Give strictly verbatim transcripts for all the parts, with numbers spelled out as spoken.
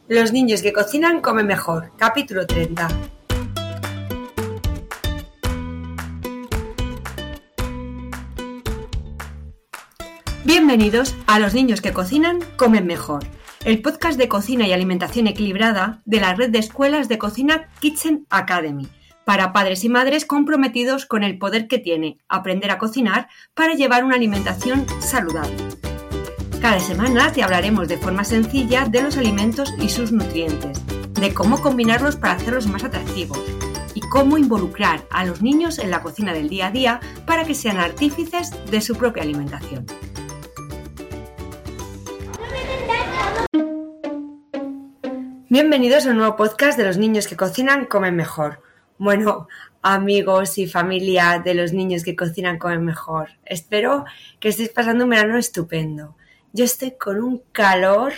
Los niños que cocinan comen mejor, capítulo treinta. Bienvenidos a Los niños que cocinan comen mejor, el podcast de cocina y alimentación equilibrada de la red de escuelas de cocina Kitchen Academy, para padres y madres comprometidos con el poder que tiene aprender a cocinar para llevar una alimentación saludable. Cada semana te hablaremos de forma sencilla de los alimentos y sus nutrientes, de cómo combinarlos para hacerlos más atractivos y cómo involucrar a los niños en la cocina del día a día para que sean artífices de su propia alimentación. Bienvenidos a un nuevo podcast de Los niños que cocinan comen mejor. Bueno, amigos y familia de los niños que cocinan comen mejor, espero que estéis pasando un verano estupendo. Yo estoy con un calor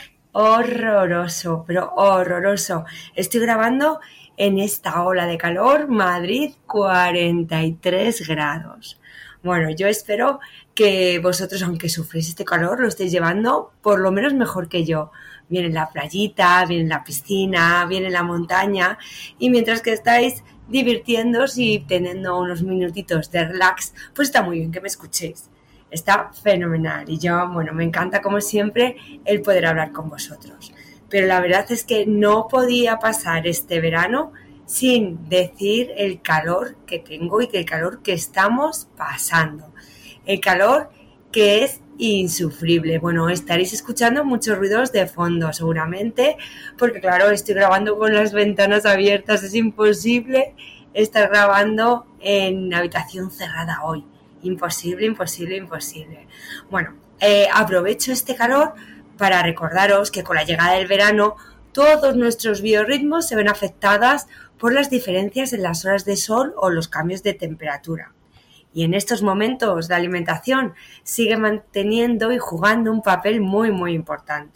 horroroso, pero horroroso. Estoy grabando en esta ola de calor, Madrid, cuarenta y tres grados. Bueno, yo espero que vosotros, aunque sufréis este calor, lo estéis llevando por lo menos mejor que yo. Bien en la playita, bien en la piscina, bien en la montaña. Y mientras que estáis divirtiéndoos y teniendo unos minutitos de relax, pues está muy bien que me escuchéis. Está fenomenal y yo, bueno, me encanta como siempre el poder hablar con vosotros. Pero la verdad es que no podía pasar este verano sin decir el calor que tengo y que el calor que estamos pasando. El calor que es insufrible. Bueno, estaréis escuchando muchos ruidos de fondo seguramente, porque claro, estoy grabando con las ventanas abiertas, es imposible estar grabando en habitación cerrada hoy. Imposible, imposible, imposible. Bueno, eh, aprovecho este calor para recordaros que con la llegada del verano todos nuestros biorritmos se ven afectadas por las diferencias en las horas de sol o los cambios de temperatura. Y en estos momentos la alimentación sigue manteniendo y jugando un papel muy, muy importante.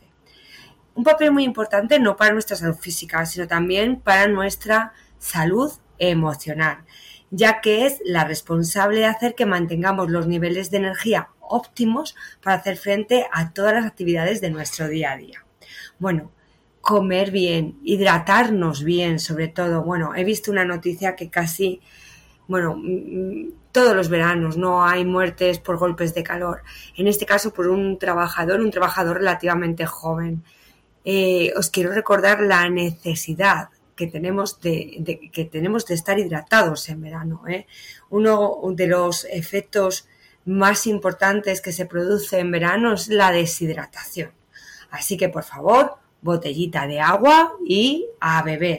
Un papel muy importante no para nuestra salud física, sino también para nuestra salud emocional, ya que es la responsable de hacer que mantengamos los niveles de energía óptimos para hacer frente a todas las actividades de nuestro día a día. Bueno, comer bien, hidratarnos bien sobre todo. Bueno, he visto una noticia que casi, bueno, todos los veranos no hay muertes por golpes de calor. En este caso por un trabajador, un trabajador relativamente joven. Eh, os quiero recordar la necesidad que tenemos de, de, que tenemos de estar hidratados en verano, ¿eh? Uno de los efectos más importantes que se produce en verano es la deshidratación. Así que, por favor, botellita de agua y a beber.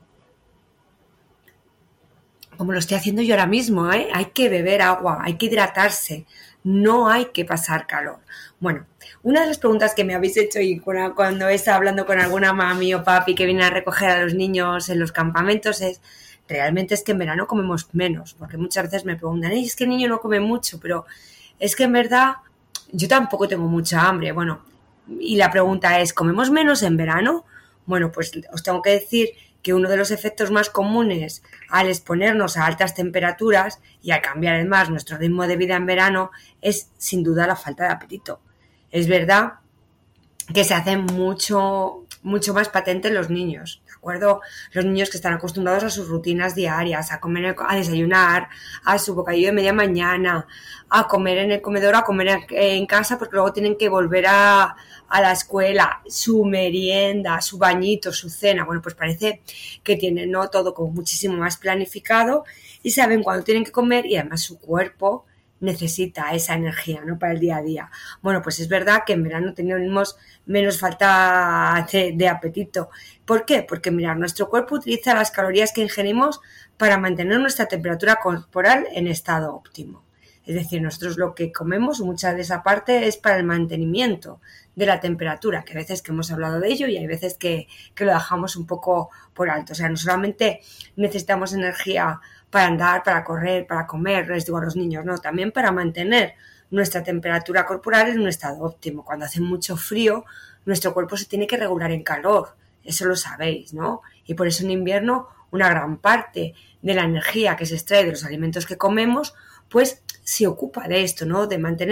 Como lo estoy haciendo yo ahora mismo, ¿eh? Hay que beber agua, hay que hidratarse, no hay que pasar calor. Bueno, una de las preguntas que me habéis hecho y cuando he estado hablando con alguna mami o papi que viene a recoger a los niños en los campamentos es, realmente es que en verano comemos menos, porque muchas veces me preguntan, es que el niño no come mucho, pero es que en verdad yo tampoco tengo mucha hambre. Bueno, y la pregunta es, ¿comemos menos en verano? Bueno, pues os tengo que decir que uno de los efectos más comunes al exponernos a altas temperaturas y al cambiar además nuestro ritmo de vida en verano es sin duda la falta de apetito. Es verdad que se hace mucho, mucho más patente en los niños, ¿de acuerdo? Los niños que están acostumbrados a sus rutinas diarias, a comer, a desayunar, a su bocadillo de media mañana, a comer en el comedor, a comer en casa porque luego tienen que volver a, a la escuela, su merienda, su bañito, su cena. Bueno, pues parece que tienen, ¿no?, todo como muchísimo más planificado y saben cuándo tienen que comer y además su cuerpo necesita esa energía, ¿no?, para el día a día. Bueno, pues es verdad que en verano tenemos menos falta de, de apetito. ¿Por qué? Porque, mirad, nuestro cuerpo utiliza las calorías que ingerimos para mantener nuestra temperatura corporal en estado óptimo. Es decir, nosotros lo que comemos, mucha de esa parte es para el mantenimiento de la temperatura, que hay veces que hemos hablado de ello y hay veces que, que lo dejamos un poco por alto. O sea, no solamente necesitamos energía para andar, para correr, para comer, les digo a los niños, no, también para mantener nuestra temperatura corporal en un estado óptimo. Cuando hace mucho frío, nuestro cuerpo se tiene que regular en calor, eso lo sabéis, ¿no? Y por eso en invierno una gran parte de la energía que se extrae de los alimentos que comemos, pues se ocupa de esto, ¿no?, de mantener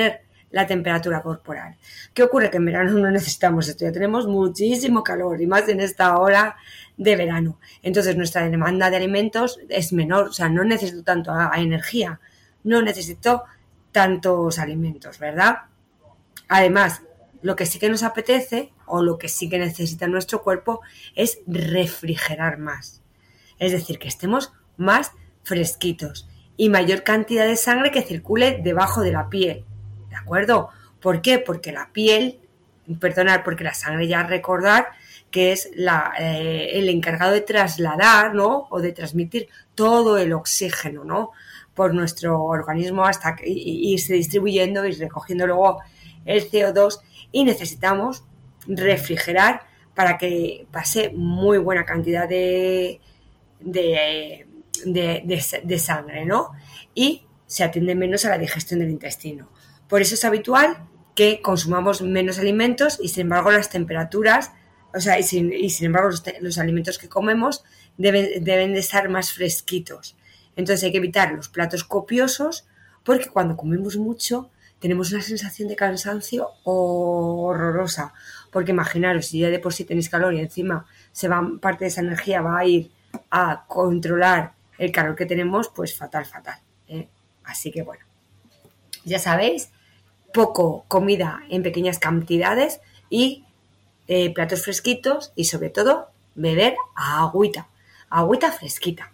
la temperatura corporal. ¿Qué ocurre? Que en verano no necesitamos esto, ya tenemos muchísimo calor y más en esta hora de verano. Entonces nuestra demanda de alimentos es menor, o sea, no necesito tanto a, a energía, no necesito tantos alimentos, ¿verdad? Además, lo que sí que nos apetece o lo que sí que necesita nuestro cuerpo es refrigerar más. Es decir, que estemos más fresquitos y mayor cantidad de sangre que circule debajo de la piel, ¿de acuerdo? ¿Por qué? Porque la piel, perdonad, porque la sangre ya recordar que es la, eh, el encargado de trasladar, ¿no? O de transmitir todo el oxígeno, ¿no? Por nuestro organismo hasta que y, y irse distribuyendo y recogiendo luego el C O dos, y necesitamos refrigerar para que pase muy buena cantidad de, de, de, de, de sangre, ¿no? Y se atiende menos a la digestión del intestino. Por eso es habitual que consumamos menos alimentos y sin embargo las temperaturas, o sea, y sin, y sin embargo los, los alimentos que comemos deben, deben de estar más fresquitos. Entonces hay que evitar los platos copiosos porque cuando comemos mucho tenemos una sensación de cansancio horrorosa. Porque imaginaros, si ya de por sí tenéis calor y encima se va, parte de esa energía va a ir a controlar el calor que tenemos, pues fatal, fatal, ¿eh? Así que bueno, ya sabéis, poco comida en pequeñas cantidades y eh, platos fresquitos y sobre todo beber agüita, agüita fresquita.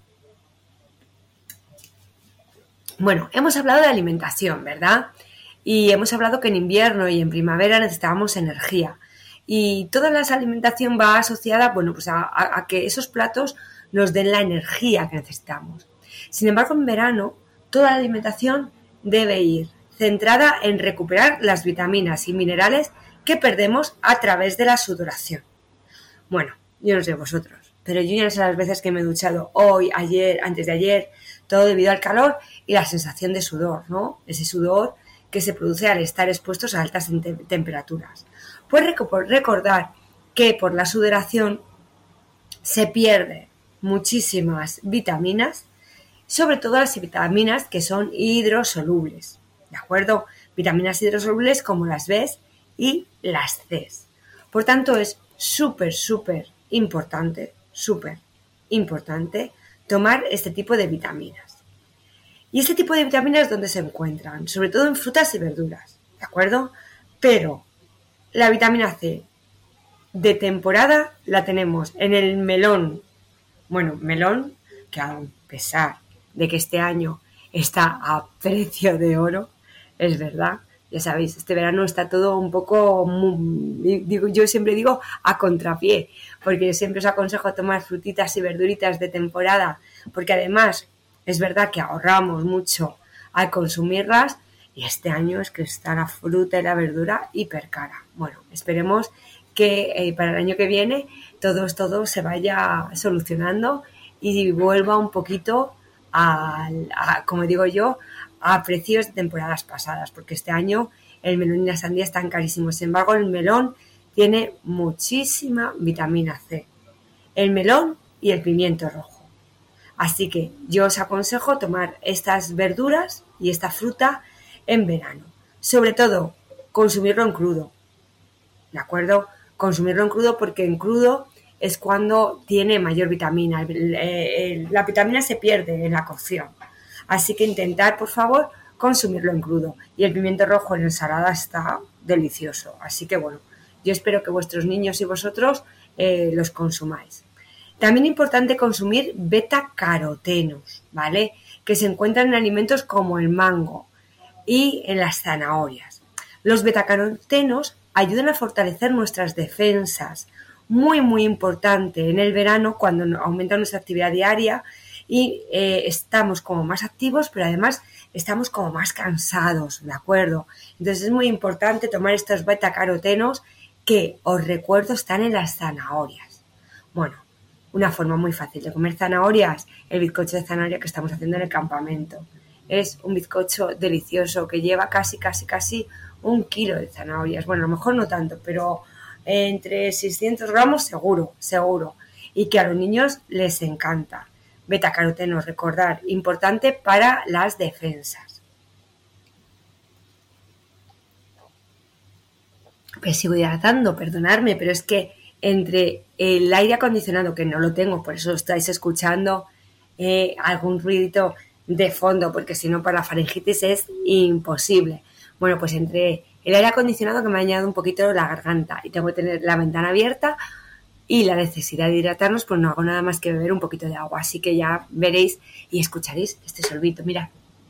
Bueno, hemos hablado de alimentación, ¿verdad? Y hemos hablado que en invierno y en primavera necesitábamos energía. Y toda la alimentación va asociada, bueno, pues a, a, a que esos platos nos den la energía que necesitamos. Sin embargo, en verano, toda la alimentación debe ir centrada en recuperar las vitaminas y minerales que perdemos a través de la sudoración. Bueno, yo no sé vosotros, pero yo ya no sé las veces que me he duchado hoy, ayer, antes de ayer, todo debido al calor y la sensación de sudor, ¿no? Ese sudor que se produce al estar expuestos a altas te- temperaturas. Pues recordar que por la sudoración se pierden muchísimas vitaminas, sobre todo las vitaminas que son hidrosolubles, ¿de acuerdo? Vitaminas hidrosolubles como las B y las C. Por tanto, es súper, súper importante, súper importante tomar este tipo de vitaminas. Y este tipo de vitaminas, ¿dónde se encuentran? Sobre todo en frutas y verduras, ¿de acuerdo? Pero la vitamina C de temporada la tenemos en el melón. Bueno, melón que a pesar de que este año está a precio de oro, es verdad, ya sabéis, este verano está todo un poco, muy, digo, yo siempre digo a contrapié, porque yo siempre os aconsejo tomar frutitas y verduritas de temporada, porque además es verdad que ahorramos mucho al consumirlas y este año es que está la fruta y la verdura hiper cara. Bueno, esperemos que eh, para el año que viene todo, todo se vaya solucionando y vuelva un poquito a, a, como digo yo, a precios de temporadas pasadas, porque este año el melón y la sandía están carísimos. Sin embargo, el melón tiene muchísima vitamina C. El melón y el pimiento rojo. Así que yo os aconsejo tomar estas verduras y esta fruta en verano. Sobre todo, consumirlo en crudo. ¿De acuerdo? Consumirlo en crudo porque en crudo es cuando tiene mayor vitamina. El, el, la vitamina se pierde en la cocción. Así que intentar, por favor, consumirlo en crudo. Y el pimiento rojo en ensalada está delicioso. Así que bueno, yo espero que vuestros niños y vosotros eh, los consumáis. También es importante consumir betacarotenos, ¿vale? Que se encuentran en alimentos como el mango y en las zanahorias. Los betacarotenos ayudan a fortalecer nuestras defensas. Muy, muy importante en el verano cuando aumenta nuestra actividad diaria y eh, estamos como más activos, pero además estamos como más cansados, ¿de acuerdo? Entonces es muy importante tomar estos betacarotenos que, os recuerdo, están en las zanahorias. Bueno, una forma muy fácil de comer zanahorias, el bizcocho de zanahoria que estamos haciendo en el campamento. Es un bizcocho delicioso que lleva casi, casi, casi un kilo de zanahorias. Bueno, a lo mejor no tanto, pero entre seiscientos gramos seguro, seguro. Y que a los niños les encanta. Betacarotenos, recordar, importante para las defensas. Me sigo hidratando, perdonadme, pero es que entre el aire acondicionado, que no lo tengo, por eso estáis escuchando eh, algún ruidito de fondo, porque si no para la faringitis es imposible. Bueno, pues entre el aire acondicionado que me ha dañado un poquito la garganta y tengo que tener la ventana abierta y la necesidad de hidratarnos, pues no hago nada más que beber un poquito de agua. Así que ya veréis y escucharéis este sorbito. Mirad.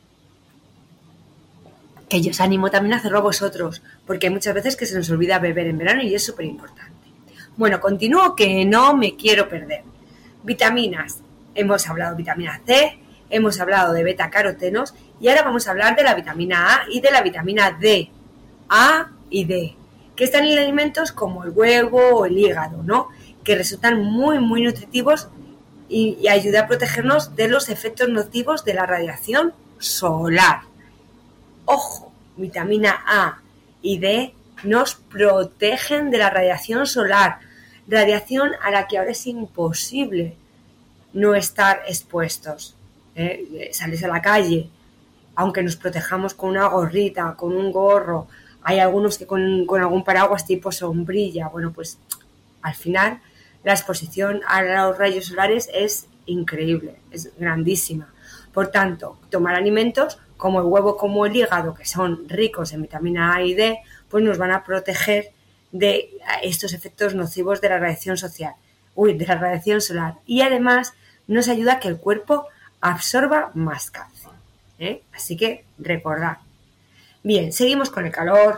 Que yo os animo también a hacerlo a vosotros, porque hay muchas veces que se nos olvida beber en verano y es súper importante. Bueno, continúo que no me quiero perder. Vitaminas. Hemos hablado de vitamina C, hemos hablado de betacarotenos y ahora vamos a hablar de la vitamina A y de la vitamina D. A y D, que están en alimentos como el huevo o el hígado, ¿no? Que resultan muy, muy nutritivos y, y ayudan a protegernos de los efectos nocivos de la radiación solar. Ojo, vitamina A y D nos protegen de la radiación solar, radiación a la que ahora es imposible no estar expuestos. ¿eh? Sales a la calle, aunque nos protejamos con una gorrita, con un gorro, hay algunos que con, con algún paraguas tipo sombrilla, bueno, pues al final la exposición a los rayos solares es increíble, es grandísima. Por tanto, tomar alimentos como el huevo, como el hígado, que son ricos en vitamina A y D, pues nos van a proteger de estos efectos nocivos de la radiación social, uy, de la radiación solar. Y además nos ayuda a que el cuerpo absorba más calcio. ¿eh? Así que recordad. Bien, seguimos con el calor,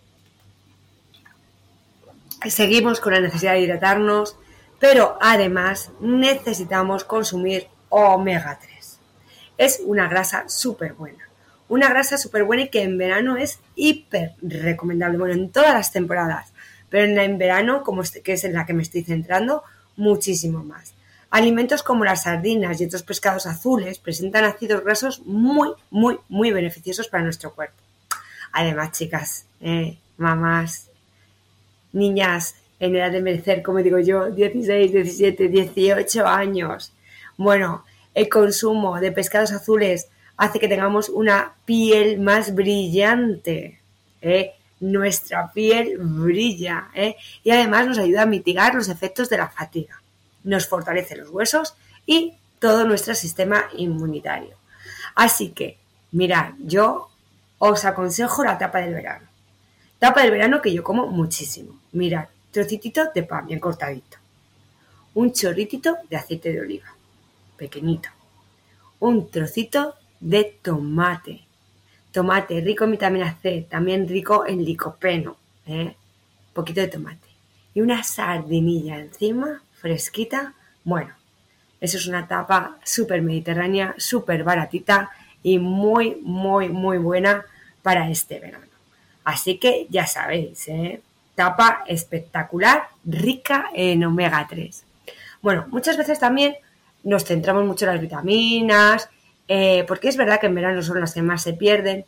seguimos con la necesidad de hidratarnos, pero además necesitamos consumir omega tres. Es una grasa súper buena. Una grasa súper buena y que en verano es hiper recomendable. Bueno, en todas las temporadas, pero en, en verano, como este, que es en la que me estoy centrando, muchísimo más. Alimentos como las sardinas y otros pescados azules presentan ácidos grasos muy, muy, muy beneficiosos para nuestro cuerpo. Además, chicas, eh, mamás, niñas en edad de merecer, como digo yo, dieciséis, diecisiete, dieciocho años. Bueno, el consumo de pescados azules hace que tengamos una piel más brillante. ¿eh? Nuestra piel brilla. ¿eh? Y además nos ayuda a mitigar los efectos de la fatiga. Nos fortalece los huesos y todo nuestro sistema inmunitario. Así que, mirad, yo os aconsejo la tapa del verano. Tapa del verano que yo como muchísimo. Mirad, trocititos de pan bien cortadito. Un chorritito de aceite de oliva, pequeñito. Un trocito de tomate. Tomate rico en vitamina C, también rico en licopeno. ¿eh? Poquito de tomate. Y una sardinilla encima, fresquita. Bueno, eso es una tapa súper mediterránea, súper baratita y muy, muy, muy buena para este verano. Así que ya sabéis, ¿eh? Tapa espectacular, rica en omega tres. Bueno, muchas veces también nos centramos mucho en las vitaminas, eh, porque es verdad que en verano son las que más se pierden,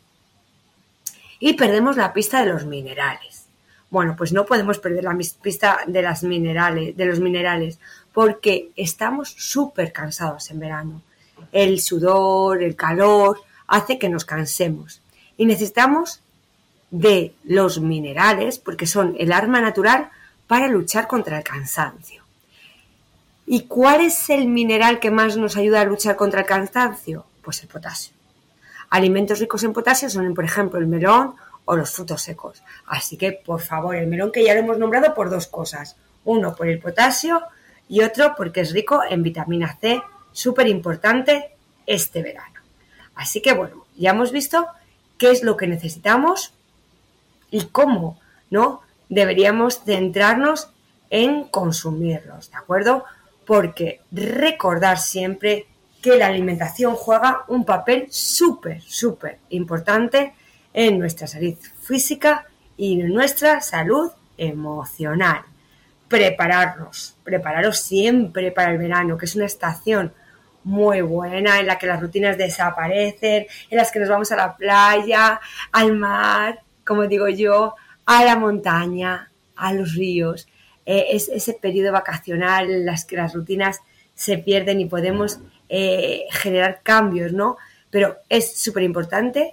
y perdemos la pista de los minerales. Bueno, pues no podemos perder la pista de, las minerales, de los minerales, porque estamos súper cansados en verano. El sudor, el calor, hace que nos cansemos. Y necesitamos de los minerales, porque son el arma natural para luchar contra el cansancio. ¿Y cuál es el mineral que más nos ayuda a luchar contra el cansancio? Pues el potasio. Alimentos ricos en potasio son, por ejemplo, el melón o los frutos secos. Así que, por favor, el melón, que ya lo hemos nombrado por dos cosas. Uno, por el potasio, y otro porque es rico en vitamina C, súper importante este verano. Así que, bueno, ya hemos visto qué es lo que necesitamos y cómo, ¿no? Deberíamos centrarnos en consumirlos, ¿de acuerdo? Porque recordar siempre que la alimentación juega un papel súper, súper importante en nuestra salud física y en nuestra salud emocional. Prepararnos, prepararos siempre para el verano, que es una estación muy buena en la que las rutinas desaparecen, en las que nos vamos a la playa, al mar, como digo yo, a la montaña, a los ríos. Eh, es ese periodo vacacional en las que las rutinas se pierden y podemos eh, generar cambios, ¿no? Pero es súper importante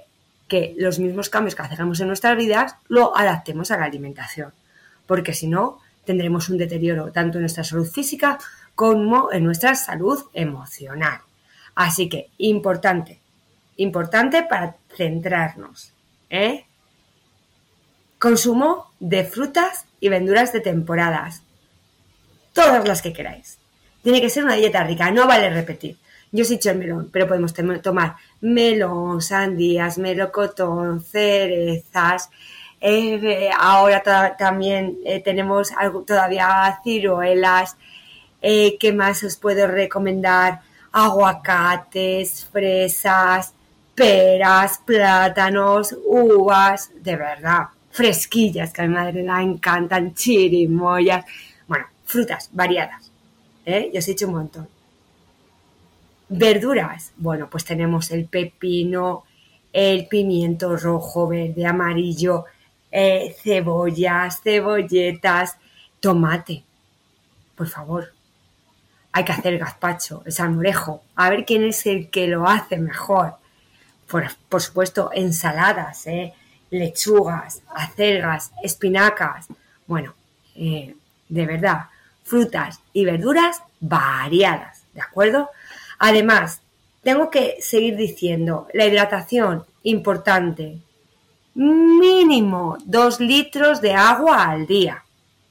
que los mismos cambios que hacemos en nuestras vidas lo adaptemos a la alimentación, porque si no tendremos un deterioro tanto en nuestra salud física como en nuestra salud emocional. Así que importante, importante para centrarnos, ¿eh? Consumo de frutas y verduras de temporadas, todas las que queráis. Tiene que ser una dieta rica, no vale repetir. Yo os he dicho el melón, pero podemos tomar melón, sandías, melocotón, cerezas. Eh, ahora to- también eh, tenemos algo, todavía ciruelas. Eh, ¿Qué más os puedo recomendar? Aguacates, fresas, peras, plátanos, uvas, de verdad, fresquillas, que a mi madre la encantan, chirimoyas. Bueno, frutas variadas, ¿eh? Yo os he dicho un montón. Verduras, bueno, pues tenemos el pepino, el pimiento rojo, verde, amarillo, eh, cebollas, cebolletas, tomate, por favor. Hay que hacer gazpacho, el salmorejo, a ver quién es el que lo hace mejor. Por, por supuesto, ensaladas, ¿eh? Lechugas, acelgas, espinacas. Bueno, eh, de verdad, frutas y verduras variadas, ¿de acuerdo? Además, tengo que seguir diciendo, la hidratación, importante. Mínimo dos litros de agua al día.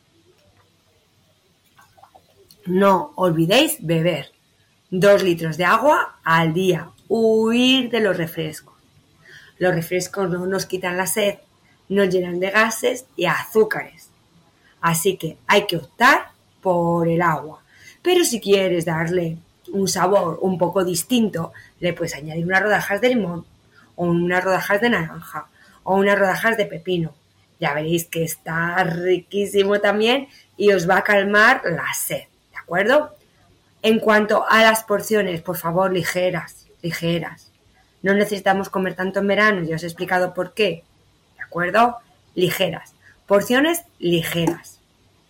No olvidéis beber dos litros de agua al día. Huir de los refrescos. Los refrescos no nos quitan la sed, nos llenan de gases y azúcares. Así que hay que optar por el agua. Pero si quieres darle un sabor un poco distinto, le puedes añadir unas rodajas de limón, o unas rodajas de naranja, o unas rodajas de pepino. Ya veréis que está riquísimo también y os va a calmar la sed, ¿de acuerdo? En cuanto a las porciones, por favor, ligeras, ligeras. No necesitamos comer tanto en verano, ya os he explicado por qué, ¿de acuerdo? Ligeras. Porciones ligeras.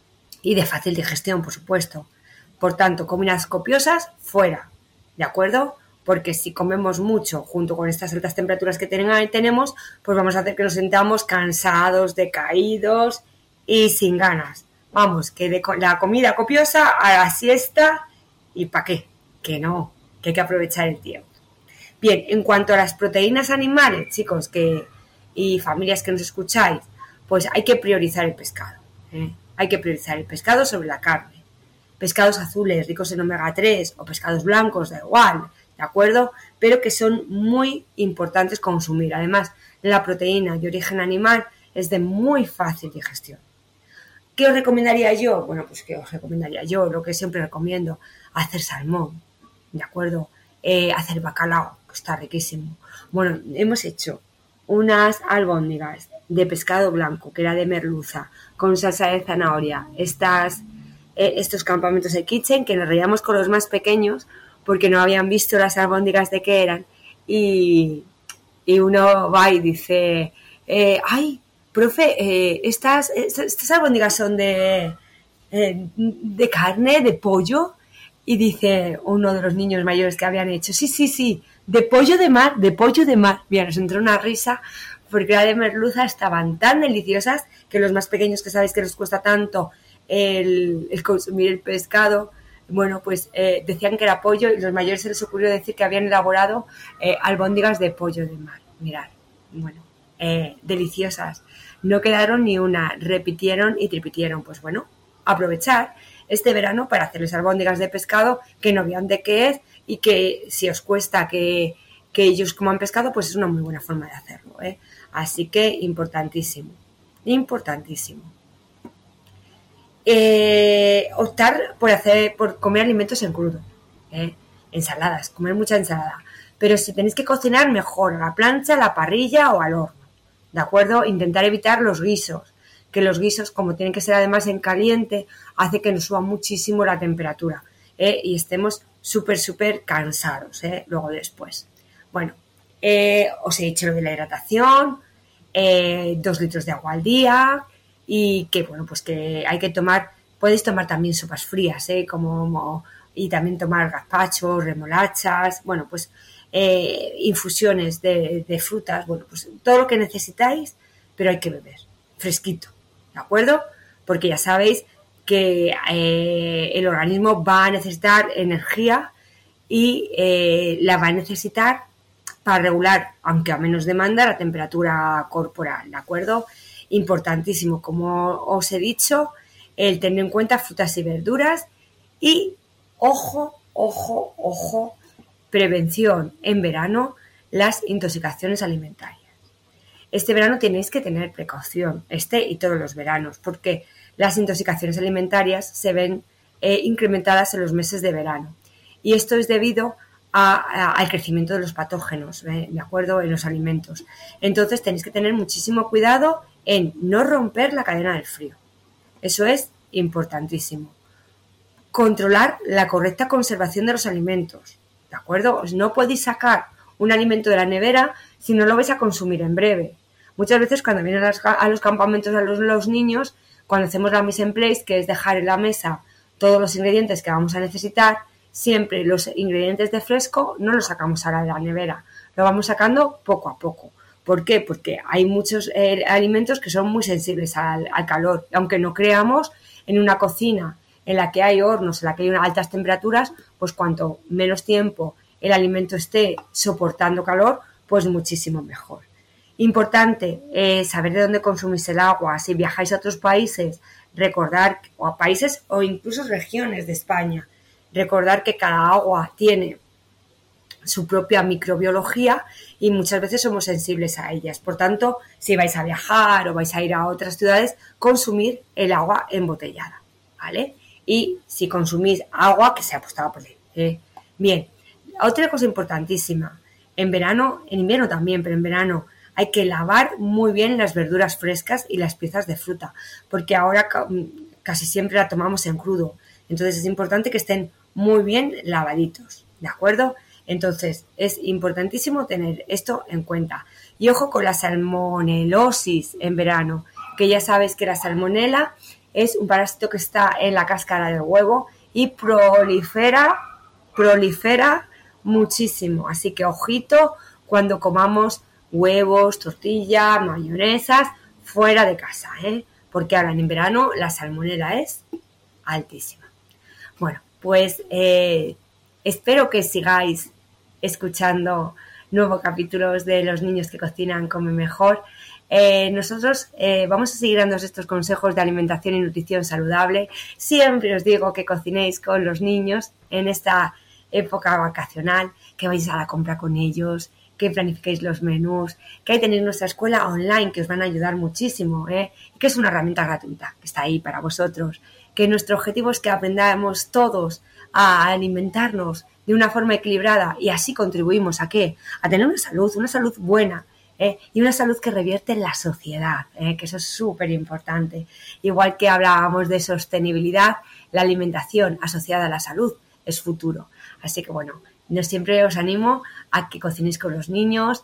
Y de fácil digestión, por supuesto. Por tanto, comidas copiosas, fuera, ¿de acuerdo? Porque si comemos mucho junto con estas altas temperaturas que tenemos, pues vamos a hacer que nos sintamos cansados, decaídos y sin ganas. Vamos, que de la comida copiosa a la siesta, ¿y para qué? Que no, que hay que aprovechar el tiempo. Bien, en cuanto a las proteínas animales, chicos, que y familias que nos escucháis, pues hay que priorizar el pescado, ¿eh? Hay que priorizar el pescado sobre la carne. Pescados azules ricos en omega tres o pescados blancos, da igual, ¿de acuerdo? Pero que son muy importantes consumir. Además, la proteína de origen animal es de muy fácil digestión. ¿Qué os recomendaría yo? Bueno, pues ¿qué os recomendaría yo? Lo que siempre recomiendo, hacer salmón, ¿de acuerdo? Eh, hacer bacalao, que está riquísimo. Bueno, hemos hecho unas albóndigas de pescado blanco, que era de merluza, con salsa de zanahoria. Estas... estos campamentos de kitchen, que nos reíamos con los más pequeños porque no habían visto las albóndigas de qué eran, y, y uno va y dice eh, ay, profe, eh, estas, estas albóndigas son de eh, de carne, de pollo, y dice uno de los niños mayores que habían hecho, sí, sí, sí, de pollo de mar, de pollo de mar. Mira, nos entró una risa porque la de merluza estaban tan deliciosas que los más pequeños, que sabéis que les cuesta tanto El, el consumir el pescado, bueno, pues eh, decían que era pollo, y los mayores se les ocurrió decir que habían elaborado eh, albóndigas de pollo de mar. Mirad, bueno, eh, deliciosas. No quedaron ni una, repitieron y tripitieron. Pues bueno, aprovechar este verano para hacerles albóndigas de pescado que no vean de qué es, y que si os cuesta que, que ellos coman pescado, pues es una muy buena forma de hacerlo, ¿eh? Así que importantísimo, importantísimo. Eh, optar por hacer por comer alimentos en crudo, ¿eh? Ensaladas, comer mucha ensalada, pero si tenéis que cocinar, mejor a la plancha, a la parrilla o al horno, ¿de acuerdo? Intentar evitar los guisos, que los guisos, como tienen que ser además en caliente, hace que nos suba muchísimo la temperatura, ¿eh? Y estemos súper súper cansados, ¿eh? Luego después. Bueno, eh, os he dicho lo de la hidratación, eh, dos litros de agua al día. Y que, bueno, pues que hay que tomar, podéis tomar también sopas frías, ¿eh? Como, y también tomar gazpachos, remolachas, bueno, pues eh, infusiones de, de frutas, bueno, pues todo lo que necesitáis, pero hay que beber fresquito, ¿de acuerdo? Porque ya sabéis que eh, el organismo va a necesitar energía y eh, la va a necesitar para regular, aunque a menos demanda, la temperatura corporal, ¿de acuerdo? Importantísimo, como os he dicho, el tener en cuenta frutas y verduras y, ojo, ojo, ojo, prevención en verano, las intoxicaciones alimentarias. Este verano tenéis que tener precaución, este y todos los veranos, porque las intoxicaciones alimentarias se ven eh, incrementadas en los meses de verano. Y esto es debido a, a, al crecimiento de los patógenos, ¿eh? ¿De acuerdo? En los alimentos. Entonces tenéis que tener muchísimo cuidado en no romper la cadena del frío. Eso es importantísimo. Controlar la correcta conservación de los alimentos, ¿de acuerdo? No podéis sacar un alimento de la nevera si no lo vais a consumir en breve. Muchas veces cuando vienen a los, a los campamentos a los, los niños, cuando hacemos la mise en place, que es dejar en la mesa todos los ingredientes que vamos a necesitar, siempre los ingredientes de fresco no los sacamos ahora de la nevera, lo vamos sacando poco a poco. ¿Por qué? Porque hay muchos eh, alimentos que son muy sensibles al, al calor. Aunque no creamos, en una cocina en la que hay hornos, en la que hay unas altas temperaturas, pues cuanto menos tiempo el alimento esté soportando calor, pues muchísimo mejor. Importante eh, saber de dónde consumís el agua. Si viajáis a otros países, recordar, o a países o incluso regiones de España, recordar que cada agua tiene su propia microbiología y muchas veces somos sensibles a ellas. Por tanto, si vais a viajar o vais a ir a otras ciudades, consumir el agua embotellada, ¿vale? Y si consumís agua, que sea apostada por él. ¿eh? Bien, otra cosa importantísima, en verano, en invierno también, pero en verano hay que lavar muy bien las verduras frescas y las piezas de fruta, porque ahora casi siempre la tomamos en crudo. Entonces es importante que estén muy bien lavaditos, ¿de acuerdo? Entonces es importantísimo tener esto en cuenta. Y ojo con la salmonelosis en verano, que ya sabéis que la salmonela es un parásito que está en la cáscara del huevo y prolifera, prolifera muchísimo. Así que ojito cuando comamos huevos, tortilla, mayonesas, fuera de casa, ¿eh? Porque ahora en verano la salmonela es altísima. Bueno, pues eh, espero que sigáis escuchando nuevos capítulos de Los niños que cocinan comen mejor. Eh, nosotros eh, vamos a seguir dando estos consejos de alimentación y nutrición saludable. Siempre os digo que cocinéis con los niños en esta época vacacional, que vais a la compra con ellos, que planifiquéis los menús, que ahí tenéis nuestra escuela online que os van a ayudar muchísimo, ¿eh? que es una herramienta gratuita que está ahí para vosotros, que nuestro objetivo es que aprendamos todos a alimentarnos de una forma equilibrada y así contribuimos a ¿qué? A tener una salud, una salud buena, ¿eh? y una salud que revierte en la sociedad, ¿eh? que eso es súper importante. Igual que hablábamos de sostenibilidad, la alimentación asociada a la salud es futuro. Así que bueno, yo siempre os animo a que cocinéis con los niños,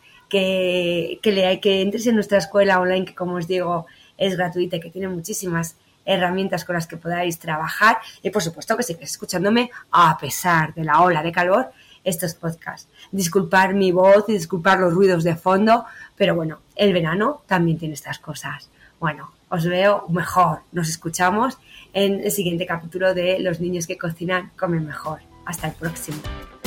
que, que, le, que entres en nuestra escuela online, que como os digo es gratuita y que tiene muchísimas herramientas con las que podáis trabajar y por supuesto que sigáis escuchándome a pesar de la ola de calor estos podcasts. Disculpar mi voz y disculpar los ruidos de fondo, pero bueno, el verano también tiene estas cosas. Bueno, os veo mejor, nos escuchamos en el siguiente capítulo de Los niños que cocinan comen mejor. Hasta el próximo.